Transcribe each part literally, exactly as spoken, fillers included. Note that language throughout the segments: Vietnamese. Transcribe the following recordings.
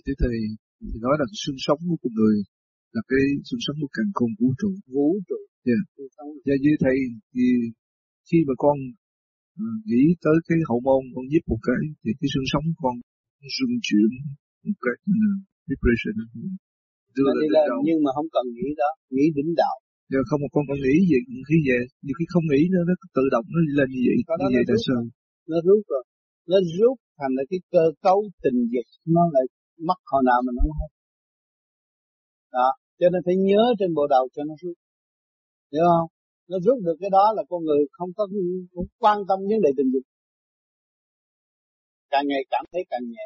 Thế thì, thì nói là xương sống của con người là cái xương sống của càng khôn vũ trụ. Vũ trụ. Yeah. Và như thầy thì khi mà con uh, nghĩ tới cái hậu môn, con nhíp một cái thì cái xương sống con rung chuyển một cái uh, vibration đưa lên lên đầu. Nhưng mà không cần nghĩ đó, nghĩ đỉnh đạo. Giờ không một con còn nghĩ gì khi về, nhiều khi không nghĩ nữa nó tự động nó lên như vậy, như vậy là sao? Nó rút rồi, nó rút thành là cái cơ cấu tình dục nó lại mất hồi nào mình không hết. Đó, cho nên phải nhớ trên bộ đầu cho nó rút, hiểu không? Nó rút được cái đó là con người không có không quan tâm vấn đề tình dục, càng ngày cảm thấy càng nhẹ.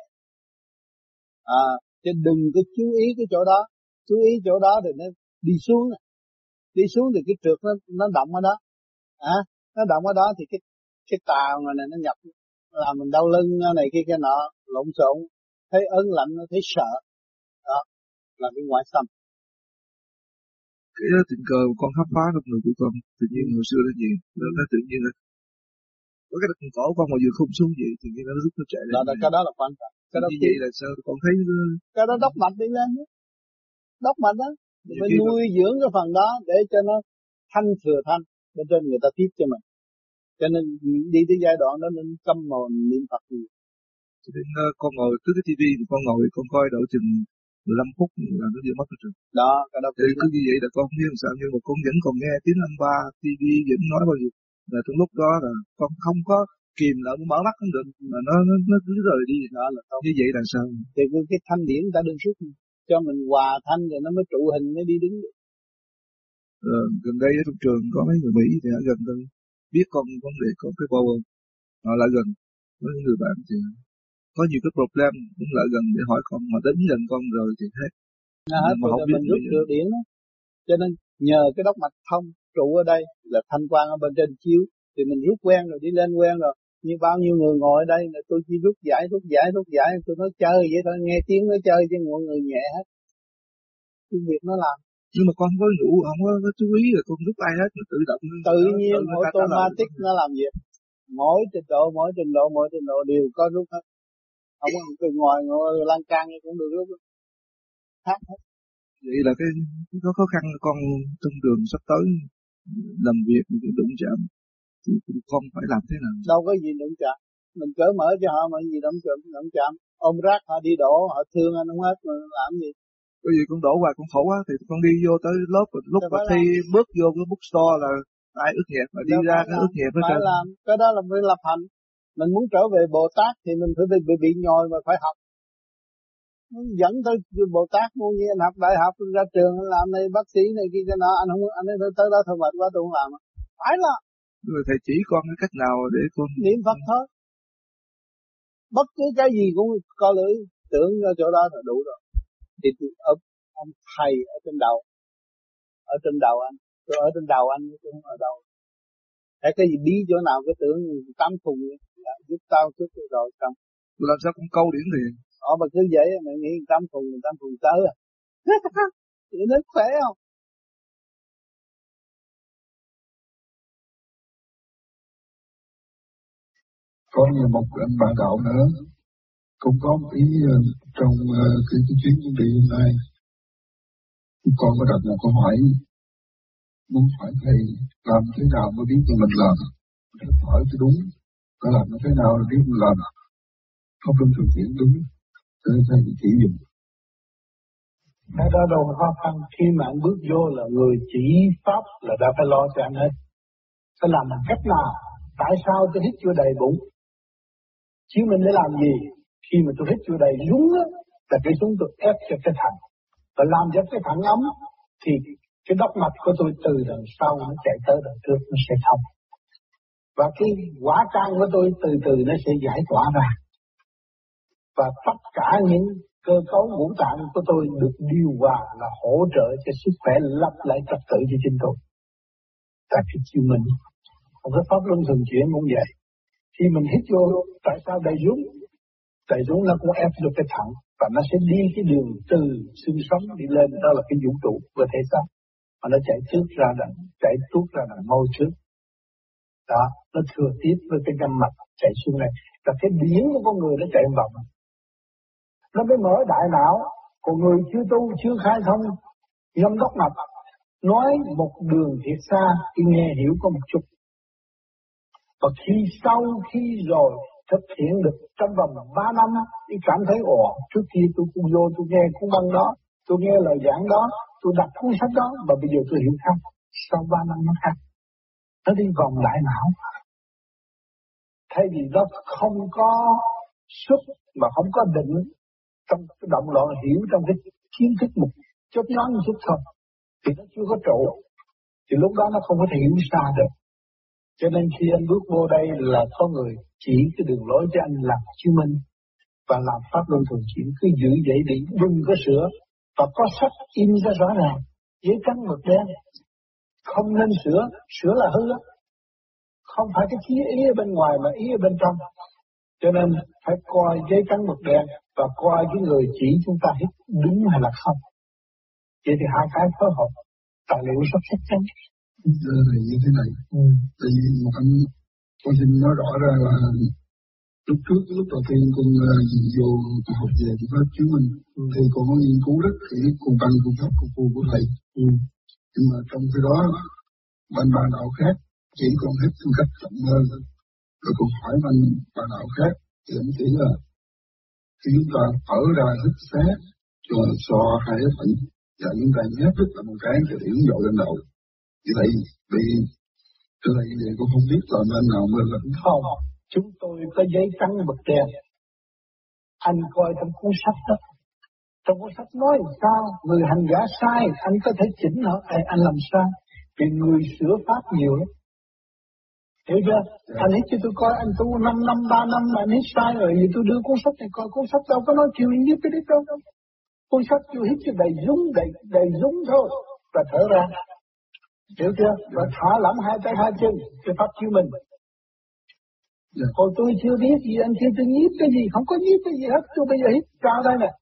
À, chứ đừng có chú ý cái chỗ đó, chú ý chỗ đó thì nó đi xuống, đi xuống thì cái trượt nó nó động ở đó, à, nó động ở đó thì cái cái tàu này nó nhập làm mình đau lưng này kia cái nọ lộn xộn, thấy ớn lạnh nó thấy sợ, đó là cái ngoại xâm. Cái đó tình cờ con khám phá trong người của con, tự nhiên hồi xưa nó gì, nó, nó tự nhiên là có cái đằng cổ con mà vừa không xuống vậy thì nó rút nó chạy lên. Đó, cái đó là quan trọng. Cái đó như vậy là sao? Con thấy nó... cái đó đốc mạch đi lên đó. Đốc mạch đó, phải nuôi mà... dưỡng cái phần đó để cho nó thanh thừa thanh, bên trên người ta tiếp cho mình. Cho nên đi tới giai đoạn đó nên câm mồm niệm Phật nhiều. Cho nên uh, con ngồi trước cái tivi thì con ngồi con coi đợi chừng mười lăm phút là nó vừa mất rồi. Đó, cái đó thì cứ như vậy là con không biết làm sao, nhưng mà con vẫn còn nghe tiếng âm ba tivi vẫn nói bao nhiêu. Là trong lúc đó là con không có kìm lại, mở mắt không được mà nó nó nó cứ rời đi. Đó là không. Như vậy là sao? Thì cái thanh điển ta đừng rút cho mình hòa thanh rồi nó mới trụ hình mới đi đứng được. Ờ, gần đây ở trong trường có mấy người Mỹ thì ở gần đây biết con vấn đề có cái bầu họ lại gần với những người bạn thì có nhiều cái problem cũng lại gần để hỏi con, mà đến gần con rồi thì hết. À, mà không biết mình rút được điển đó. Cho nên nhờ cái đốc mạch thông trụ ở đây là thanh quan ở bên trên chiếu thì mình rút quen rồi, đi lên quen rồi. Như bao nhiêu người ngồi ở đây là tôi chỉ rút giải rút giải rút giải, tôi nói chơi vậy thôi, nghe tiếng nói chơi chứ mọi người nhẹ hết. Cái việc nó làm. Nhưng mà con không có ngủ, không có, có chú ý là con rút ai hết, tự động tự nhiên automatic nó làm việc. Mỗi trình độ mỗi trình độ mỗi trình độ đều có rút hết. Không có từ ngoài ngồi lan can cũng được rút khác hết. Vậy là cái có khó khăn con trong đường sắp tới làm việc mình đụng chạm thì con phải làm thế nào? Đâu có gì đụng chạm, mình cởi mở cho họ mà gì đụng chạm, đụng chạm. Ôm rác họ đi đổ, họ thương anh không hết mà làm gì? Cái gì con đổ hoài con khổ quá thì con đi vô tới lớp lúc mà thi làm. Bước vô cái bookstore là ai ướt nhẹp mà đi ra cái ướt nhẹp hết trơn. Làm cái đó là phải lập hành. Mình muốn trở về Bồ Tát thì mình phải bị bị, bị nhồi mà phải học. Dẫn tới Bồ Tát mua như anh học đại học ra trường làm này bác sĩ này kia cái nọ, anh không anh ấy tới đó thôi mệt quá tôi không làm. Phải là. Rồi thầy chỉ con cái cách nào để con niệm Phật thôi. Bất cứ cái gì cũng co lưỡi tưởng ở chỗ đó là đủ rồi. Thì ông, ông thầy ở trên đầu, ở trên đầu anh, tôi ở trên đầu anh tôi không ở đâu. Để cái gì bí chỗ nào cái tưởng tám phùng giúp tao chút rồi xong. Làm sao con câu điển thì? Ờ mà cứ vậy mày nghĩ tám phùng tám phùng tới à? Thì nó khỏe không? Có như một anh bạn đạo nữa cũng có một ý uh, trong uh, cái, cái chuyến chuẩn bị hôm nay, con có đặt một câu hỏi muốn hỏi thầy làm thế nào mới biết là mình làm, thầy hỏi cho đúng, có làm thế nào để biết mình làm không trong thực tiễn đúng, để thầy chỉ dùm. Cái đó đâu khó khăn, khi mà anh bước vô là người chỉ pháp là đã phải lo cho anh hết. Phải làm bằng cách nào? Tại sao tôi hít vô đầy bụng? Chứ mình để làm gì? Khi mà tôi hít vô đầy súng á, là cái súng tôi ép cho cái thận. Và làm cho cái thận ấm, thì cái đốc mạch của tôi từ đằng sau nó chạy tới đằng trước nó sẽ thông. Và cái quả can của tôi từ từ nó sẽ giải tỏa ra. Và tất cả những cơ cấu ngũ tạng của tôi được điều hòa là hỗ trợ cho sức khỏe lặp lại trật tự cho chính tôi. Tại vì chiều mình, một cái pháp luân thường chuyển cũng vậy. Khi mình hít vô, tại sao đầy dũng? Đầy dũng nó cũng ép vô cái thận và nó sẽ đi cái đường từ xương sống đi lên, đó là cái vũ trụ của thể xác. Mà nó chạy trước ra đằng, chạy tuốt ra đằng môi trước. Đó, nó thừa tiếp với cái găm mạch chạy xuống này. Và cái điển của con người nó chạy vòng. nó mới mở đại não. Còn người chưa tu, chưa khai thông, nhâm đốc mạch, nói một đường thiệt xa, thì nghe hiểu có một chút. Và khi sau khi rồi thực hiện được trong vòng ba năm, thì cảm thấy ồ, trước kia tôi cũng vô tôi nghe cuốn băng đó, tôi nghe lời giảng đó, tôi đọc cuốn sách đó, mà bây giờ tôi hiểu khác. Sau ba năm nó khác, nó đi vòng đại não. Thay vì nó không có xuất mà không có định, trong cái động loạn hiểu trong cái kiến thức một chút nhón một chút thôi, thì nó chưa có trụ, thì lúc đó nó không có thể hiểu xa được. Cho nên khi anh bước vô đây là có người chỉ cái đường lối cho anh làm chứng minh và làm pháp luân thường chuyển, cứ giữ vậy đi, đừng có sửa. Và có sách in ra rõ ràng, giấy trắng mực đen, không nên sửa, sửa là hư á. Không phải cái ý, ý ở bên ngoài mà ý ở bên trong. Cho nên phải coi giấy trắng mực đen và coi cái người chỉ chúng ta hít đúng hay là không. Vậy thì hai cái phối hợp, tài liệu rất chắc chắn. Giờ này như thế này, ừ. tại vì một anh, con xin nói rõ ra là lúc trước, lúc đầu tiên con uh, vô học về thì pháp chứng minh, ừ. thì con có nghiên cứu rất kỹ cùng bằng cùng pháp cùng phu của thầy. Ừ. Nhưng mà trong cái đó, bạn bà đạo khác chỉ con hết một cách chậm hơn. Rồi con hỏi bạn bà đạo khác, thì anh chỉ là khi chúng ta ở ra hít xé, rồi so hai cái phận, và chúng ta nhét rất là một cái cho điểm dội lên đầu. Như vậy, vì cái này thì cũng không biết là bên nào mới là không. Chúng tôi có giấy trắng mực đen. Anh coi trong cuốn sách đó. Trong cuốn sách nói sao, người hành giả sai, anh có thể chỉnh hả? À, anh làm sao? Vì người sửa pháp nhiều lắm. Hiểu chưa? Yeah. Anh hít cho tôi coi, anh tu năm năm, ba năm mà anh hít sai rồi, vì tôi đưa cuốn sách này coi, cuốn sách đâu có nói chiều hình nhất cái đấy đâu. Cuốn sách chưa hít cho đầy dúng, đầy, đầy dúng thôi, và thở ra. Hiểu chưa? Và thả lỏng hai tay hai chân, cái pháp chiếu mình. Yeah. Còn tôi chưa biết gì, anh chưa tôi nhiếp cái gì, không có nhiếp cái gì hết, tôi bây giờ hít ra đây nè.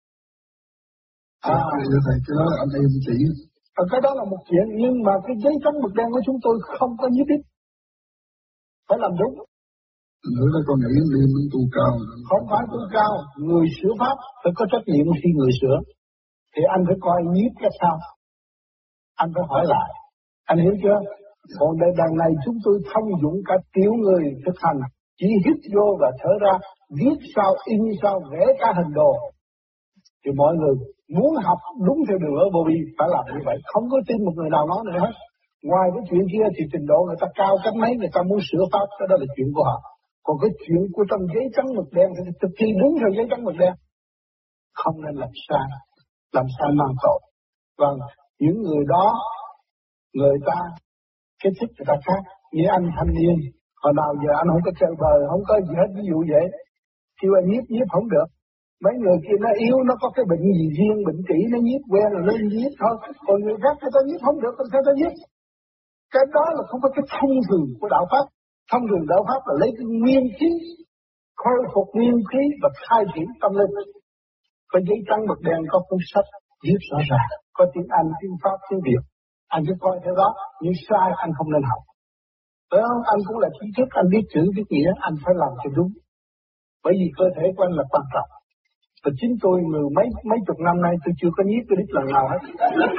À, thầy, cái đó anh em chỉ. À, cái đó là một chuyện, nhưng mà cái giấy trắng mực đen của chúng tôi không có nhiếp ít. Phải làm đúng. Nữa là con nghĩ liên minh tu cao. Không phải tu cao, người sửa pháp phải có trách nhiệm khi người sửa. Thì anh phải coi nhiếp cái sao. Anh phải hỏi lại. Anh hiểu chưa? Còn đây đằng này chúng tôi thông dụng cả triệu người thực hành. Chỉ hít vô và thở ra, viết sao, in sao, vẽ cả hình đồ. Thì mọi người muốn học đúng theo đường lối vô vi phải làm như vậy. Không có tin một người nào nói nữa hết. Ngoài cái chuyện kia thì trình độ người ta cao cách mấy, người ta muốn sửa pháp, cái đó là chuyện của họ. Còn cái chuyện của trong giấy trắng mực đen thì thực thi đúng theo giấy trắng mực đen. Không nên làm sai, làm sai mang tội. Vâng, những người đó, người ta, cái thích người ta khác. Như anh thanh niên, hồi nào giờ anh không có chơi bời, không có gì hết, ví dụ vậy. Kêu anh nhiếp, nhiếp không được. Mấy người kia nó yếu, nó có cái bệnh gì riêng, bệnh kỹ, nó nhiếp quen rồi nó nhiếp thôi. Còn người khác người ta nhiếp không được, người ta nhiếp. Cái đó là không phải cái thông thường của đạo Pháp. Thông thường đạo Pháp là lấy cái nguyên khí, khôi phục nguyên khí và khai triển tâm linh. Có giấy trắng mực đen, có cuốn sách viết rõ ràng, có tiếng Anh, tiếng Pháp, tiếng Việt. Anh cứ coi theo đó, nhưng sai anh không nên học. Phải không? Anh cũng là trí thức, anh biết chữ, biết nghĩa, anh phải làm cho đúng. Bởi vì cơ thể của anh là quan trọng. Và chính tôi mười mấy mấy chục năm nay tôi chưa có nhiếp cái đích lần nào hết.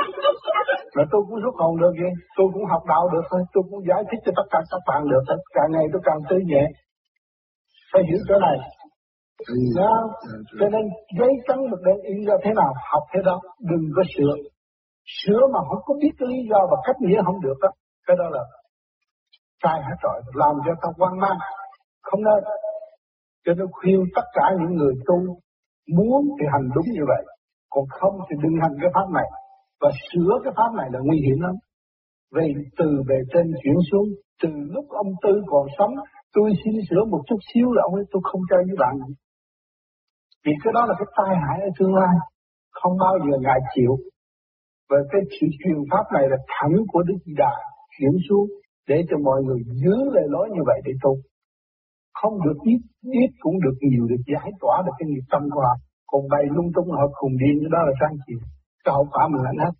Mà tôi cũng rút hồn được vậy, tôi cũng học đạo được thôi, tôi cũng giải thích cho tất cả các bạn được thôi. Càng ngày tôi càng tươi nhẹ. Phải hiểu chỗ này. Đó. Cho nên giấy trắng mực đen in ra thế nào, học thế đó, đừng có sửa. Sửa mà không có biết cái lý do và cách nghĩa không được đó. Cái đó là sai hết rồi, làm cho ta hoang mang. Không nên. Cho nên khuyên tất cả những người tu muốn thì hành đúng như vậy, còn không thì đừng hành cái pháp này. Và sửa cái pháp này là nguy hiểm lắm. Vì từ bề trên chuyển xuống, từ lúc ông Tư còn sống, tôi xin sửa một chút xíu là ông ấy tôi không chơi với bạn. Vì cái đó là cái tai hại ở tương lai, không bao giờ ngài chịu. Và cái sự truyền pháp này là thẳng của Đức Di Đà chuyển xuống để cho mọi người giữ lời nói như vậy để tu. Không được biết, biết cũng được nhiều, được giải tỏa được cái nghiệp tâm của họ. Còn bày lung tung họ khùng điên, cái đó là sang chịu. Cái hậu quả mình lãnh hết.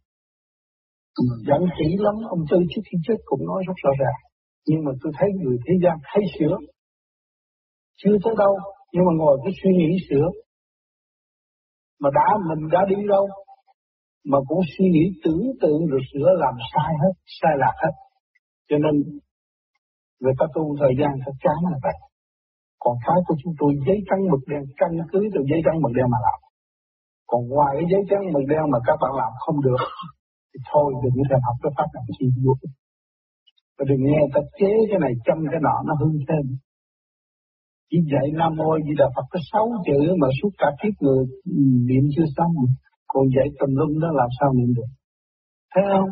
Giận kỹ lắm, ông Tư trước khi chết cũng nói rất rõ ràng. Nhưng mà tôi thấy người thế gian hay sửa. Chưa tới đâu, nhưng mà ngồi cứ suy nghĩ sửa. Mà đã mình đã đi đâu mà cũng suy nghĩ tưởng tượng rồi sửa làm sai hết, sai lạc hết. Cho nên người ta tu thời gian thật chán là vậy. Còn cái của chúng tôi giấy trắng mực đen, căn cứ từ giấy trắng mực đen mà làm. Còn ngoài cái giấy trắng mực đen mà các bạn làm không được thì thôi đừng có thèm học cái pháp làm chi vô. Và đừng nghe ta chế cái này châm cái nọ nó hư thêm. Chỉ dạy Nam Mô Di Đà Phật có sáu chữ mà suốt cả kiếp người niệm chưa xong. Còn dạy tùm lum đó làm sao niệm được. Thấy không?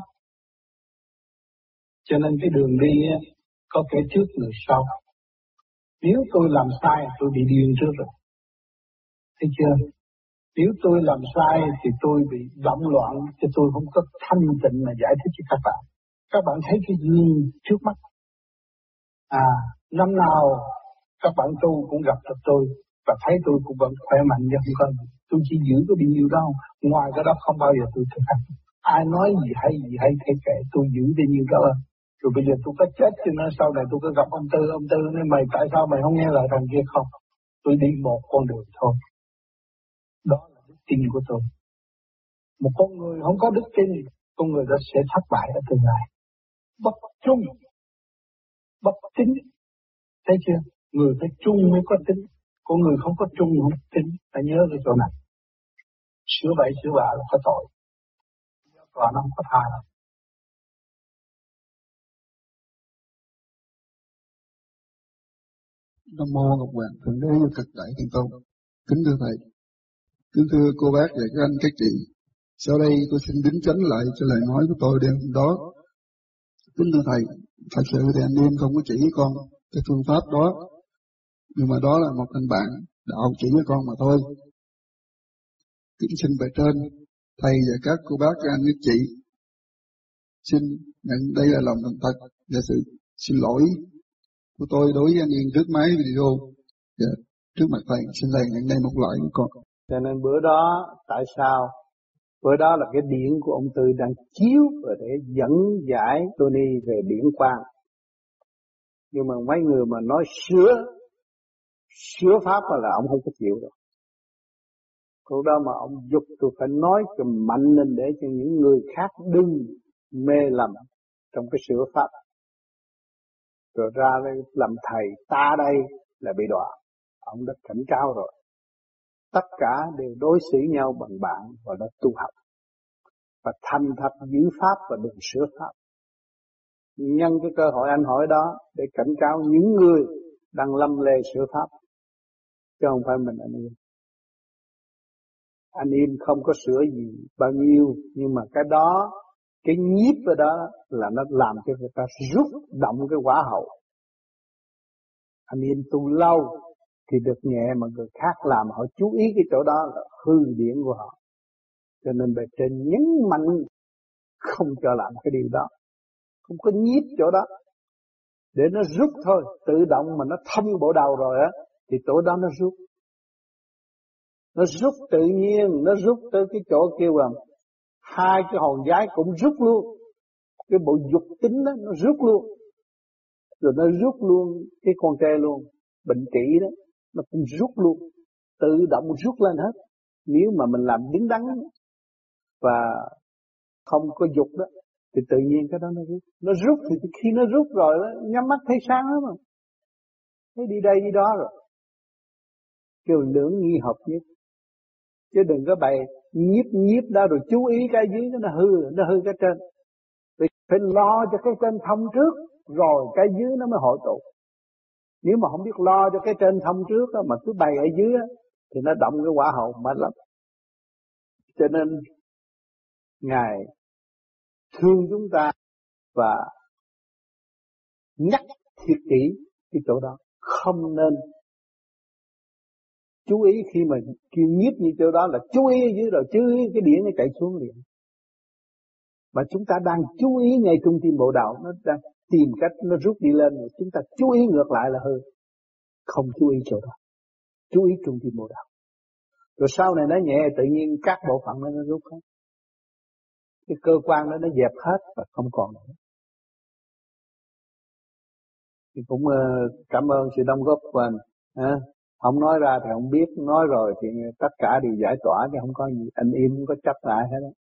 Cho nên cái đường đi có kẻ trước người sau. Nếu tôi làm sai tôi bị điên trước rồi. Thấy chưa? Nếu tôi làm sai thì tôi bị động loạn, chứ tôi không có thanh tịnh mà giải thích cho các bạn. Các bạn thấy cái duyên trước mắt. À, năm nào các bạn tu cũng gặp được tôi và thấy tôi cũng vẫn khỏe mạnh như không có. Tôi chỉ giữ có bao nhiêu đó, ngoài cái đó không bao giờ tôi thực hành. Ai nói gì hay gì hay thế kệ, tôi giữ bao nhiêu đó. Rồi bây giờ tôi có chết cho nên sau này tôi có gặp ông Tư, ông Tư nói mày tại sao mày không nghe lời thằng kia không? Tôi đi một con đường thôi. Đó là đức tin của tôi. Một con người không có đức tin, con người đó sẽ thất bại ở tương lai. Bất trung, bất tín. Thấy chưa? Người phải trung mới có tính. Con người không có trung không có tính. Phải nhớ cái chỗ này. Sửa bậy sửa bạ là có tội. Còn nó không có tha đâu. Nam mô Ngọc Hoàng Thượng Đế Cực Đại Thiên Tôn. Kính thưa thầy, kính thưa cô bác và các anh các chị. Sau đây tôi xin đính chánh lại cho lời nói của tôi đêm hôm đó. Kính thưa thầy, thật sự thì anh em không có chỉ con cái phương pháp đó, nhưng mà đó là một anh bạn đạo chỉ với con mà thôi. Kính xin bề trên, thầy và các cô bác các anh các chị, xin nhận đây là lòng thành thật và sự xin lỗi của tôi đối với anh em trước máy video và trước mặt thầy. Xin thầy nhận đây một loại của con. Cho nên bữa đó tại sao bữa đó là cái điển của ông Tư đang chiếu và để dẫn giải Tony về điển quang. Nhưng mà mấy người mà nói sửa sửa pháp là ông không có chịu đâu. Câu đó mà ông dục tôi phải nói cho mạnh lên để cho những người khác đừng mê lầm trong cái sửa pháp. Rồi ra đây làm thầy ta đây là bị đọa. Ông đã cảnh cáo rồi. Tất cả đều đối xử nhau bằng bạn và đã tu học. Và thành thật giữ pháp và đừng sửa pháp. Nhân cái cơ hội anh hỏi đó để cảnh cáo những người đang lâm lê sửa pháp. Chứ không phải mình anh em. Anh em không có sửa gì bao nhiêu, nhưng mà cái đó, cái nhiếp ở đó là nó làm cho người ta rút động cái quả hậu. Anh em tu lâu thì được nhẹ, mà người khác làm họ chú ý cái chỗ đó là hư điển của họ. Cho nên bề trên nhấn mạnh không cho làm cái điều đó, không có nhiếp chỗ đó, để nó rút thôi. Tự động mà nó thông bộ đầu rồi á thì chỗ đó nó rút. Nó rút tự nhiên, nó rút tới cái chỗ kêu rằng hai cái hồn giái cũng rút luôn. Cái bộ dục tính đó nó rút luôn. Rồi nó rút luôn cái con tre luôn. Bệnh trị đó nó cũng rút luôn. Tự động rút lên hết. Nếu mà mình làm đứng đắn và không có dục đó thì tự nhiên cái đó nó rút. Nó rút thì khi nó rút rồi đó, nhắm mắt thấy sáng lắm mà. Thấy đi đây đi đó rồi. Kêu lưỡng nghi hợp nhất. Chứ đừng có bày nhiếp nhiếp đó rồi chú ý cái dưới nó hư, nó hư cái trên. Vì phải lo cho cái trên thông trước, rồi cái dưới nó mới hội tụ. Nếu mà không biết lo cho cái trên thông trước đó, mà cứ bày ở dưới đó, thì nó động cái quả hậu mạnh lắm. Cho nên Ngài thương chúng ta và nhắc thiệt kỹ cái chỗ đó. Không nên chú ý khi mà kêu nhiếp như chỗ đó là chú ý ở dưới rồi, chú ý cái điển nó chạy xuống liền. Mà chúng ta đang chú ý ngay trung tim bộ đạo, nó đang tìm cách nó rút đi lên, rồi chúng ta chú ý ngược lại là hư. Không chú ý chỗ đó, chú ý trung tim bộ đạo. Rồi sau này nó nhẹ, tự nhiên các bộ phận nó nó rút hết. Cái cơ quan đó nó dẹp hết và không còn nữa. Thì cũng uh, cảm ơn sự đóng góp của anh. À, Không nói ra thì không biết, nói rồi thì tất cả đều giải tỏa chứ không có gì, anh im không có chấp lại hết đó.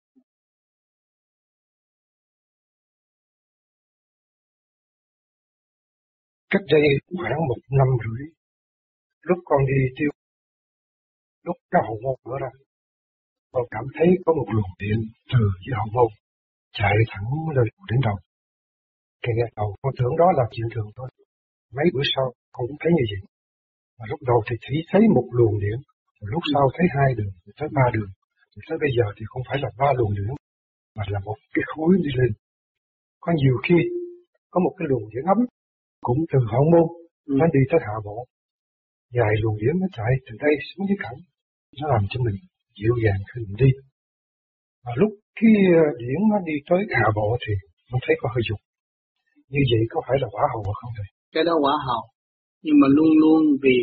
Cách đây khoảng một năm rưỡi, lúc con đi tiêu, lúc cái hậu môn mở ra, con cảm thấy có một luồng điện từ dưới hậu môn chạy thẳng lên đến đầu. Cái ngày đầu con tưởng đó là chuyện thường thôi. Mấy bữa sau con cũng thấy như vậy. Mà lúc đầu thì chỉ thấy một luồng điện, rồi lúc sau thấy hai đường, rồi tới ba đường, rồi tới bây giờ thì không phải là ba luồng điện, mà là một cái khối đi lên. Có nhiều khi có một cái luồng điện ấm cũng từ hậu môn ừ. nó đi tới hạ bộ. Dài luồng điện nó chạy từ đây xuống dưới cẳng, nó làm cho mình dịu dàng khi mình đi. Và lúc khi điện nó đi tới hạ bộ thì nó thấy có hơi dục. Như vậy có phải là quả hầu hoặc không thầy? Cái đó quả hầu, nhưng mà luôn luôn vì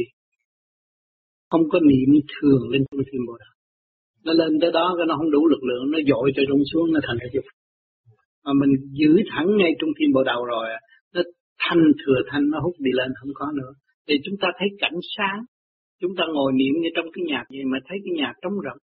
không có niệm thường lên trung thiên bồ đạo. Nó lên tới đó cái nó không đủ lực lượng, nó dội cho rung xuống, nó thành ra dục. Mà mình giữ thẳng ngay trung thiên bồ đạo rồi, nó thanh thừa thanh, nó hút đi lên không có nữa. Thì chúng ta thấy cảnh sáng, chúng ta ngồi niệm như trong cái nhà vậy mà thấy cái nhà trống rỗng,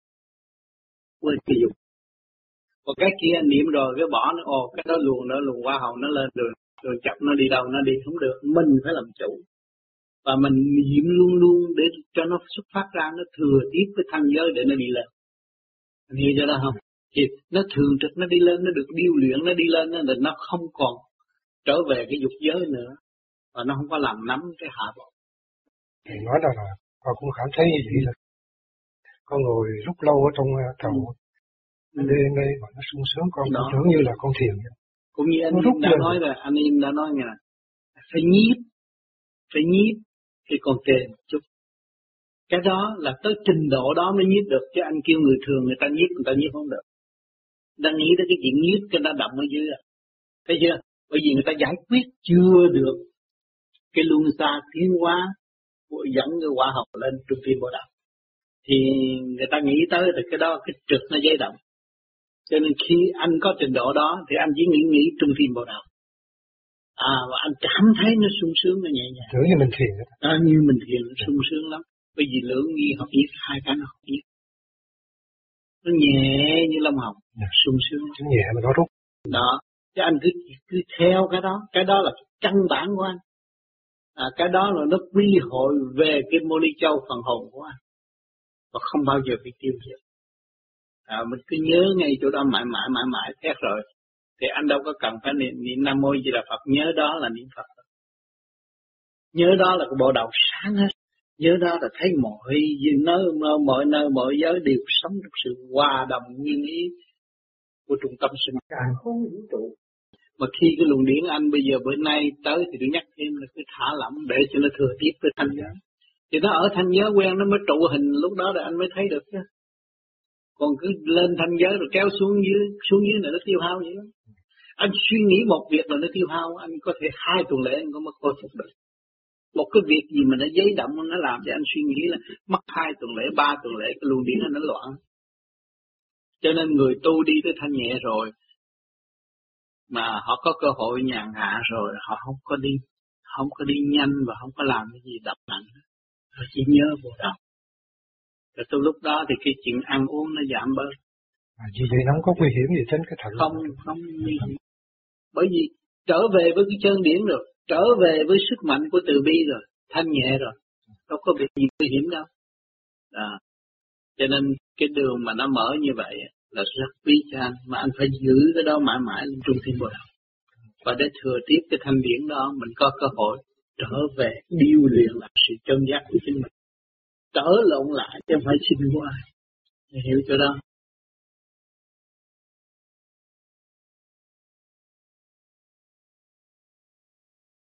quên cái dục. Còn cái kia niệm rồi cái bỏ nó, ồ cái đó luồn đó luồn qua hầu nó lên đường, rồi chậm nó đi đâu nó đi không được, mình phải làm chủ. Và mình niệm luôn luôn để cho nó xuất phát ra, nó thừa tiếp cái thanh giới để nó đi lên. Anh hiểu cho đó không? Thì nó thường trực nó đi lên, nó được điêu luyện, nó đi lên là nó không còn trở về cái dục giới nữa. Và nó không có làm nắm cái hạ bộ. Thì nói ra là con cũng cảm thấy như vậy là con ngồi lúc lâu ở trong cầu ừ. đêm đây mà nó sung sướng, con cũng tưởng như là con thiền vậy. Cũng như anh Im đã lên. nói là anh Im đã nói là phải nhiếp, phải nhiếp thì còn kề một chút. Cái đó là tới trình độ đó mới nhiếp được, chứ anh kêu người thường người ta nhiếp, người ta nhiếp không được. Đang nghĩ tới cái chuyện nhiếp cái nó động ở dưới à. Thấy chưa? Bởi vì người ta giải quyết chưa được cái luân xa tiến hóa dẫn cái quả học lên trung thiên bồ đạo. Thì người ta nghĩ tới thì cái đó cái trực nó dây động. Cho nên khi anh có trình độ đó thì anh chỉ nghĩ nghĩ trung thiên bồ đạo. À và anh cảm thấy nó sung sướng, nó nhẹ nhàng. Tưởng như mình thiền. À, như mình thiền nó sung sướng lắm. Bởi vì lưỡng nghi hợp nhất, hai cái nó hợp nhất. Nó nhẹ như lông hồng, yeah. sung sướng. Nó nhẹ mà nó rút. Đó, chứ anh cứ, cứ theo cái đó, cái đó là căn bản của anh. À, cái đó là nó quy hội về cái mô ly châu phần hồn của anh. Và không bao giờ bị tiêu diệt. À, mình cứ nhớ ngay chỗ đó mãi mãi mãi mãi thét rồi. Thì anh đâu có cần phải niệm, niệm Nam Mô Di Đà Phật, nhớ đó là niệm Phật. Nhớ đó là cái bộ đầu sáng hết. Nhớ đó là thấy mọi nơi, mọi nơi, mọi giới đều sống trong sự hòa đồng nguyên ý của trung tâm sinh càng không vũ trụ. Mà khi cái luồng điển anh bây giờ bữa nay tới thì tôi nhắc thêm là cứ thả lỏng để cho nó thừa tiếp với thanh giới. Thì nó ở thanh giới quen nó mới trụ hình, lúc đó là anh mới thấy được chứ. Còn cứ lên thanh giới rồi kéo xuống dưới, xuống dưới này nó tiêu hao vậy đó. Anh suy nghĩ một việc là nó tiêu hao, anh có thể hai tuần lễ anh có mất khôi phục được. Một cái việc gì mà nó giấy động nó làm cho anh suy nghĩ là mất hai tuần lễ, ba tuần lễ cái luồng điển nó loạn. Cho nên người tu đi tới thanh nhẹ rồi mà họ có cơ hội nhàn hạ rồi, họ không có đi, không có đi nhanh và không có làm cái gì đập nặng, họ chỉ nhớ vô đầu. Rồi từ lúc đó thì cái chuyện ăn uống nó giảm bớt. À, vì vậy nó không có nguy hiểm gì trên cái thận. Không, không nguy hiểm. Bởi vì trở về với cái chân điển rồi, trở về với sức mạnh của từ bi rồi, thanh nhẹ rồi, đâu có việc gì nguy hiểm đâu. À, cho nên cái đường mà nó mở như vậy là rất quý cho anh, mà anh phải giữ cái đó mãi mãi lên trung thiên bồ đạo. Và để thừa tiếp cái thanh điển đó, mình có cơ hội trở về điêu luyện lại sự chân giác của chính mình, trở lộn lại chứ không phải xin của ai. Hiểu chỗ đó.